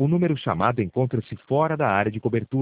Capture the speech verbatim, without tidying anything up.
O número chamado encontra-se fora da área de cobertura.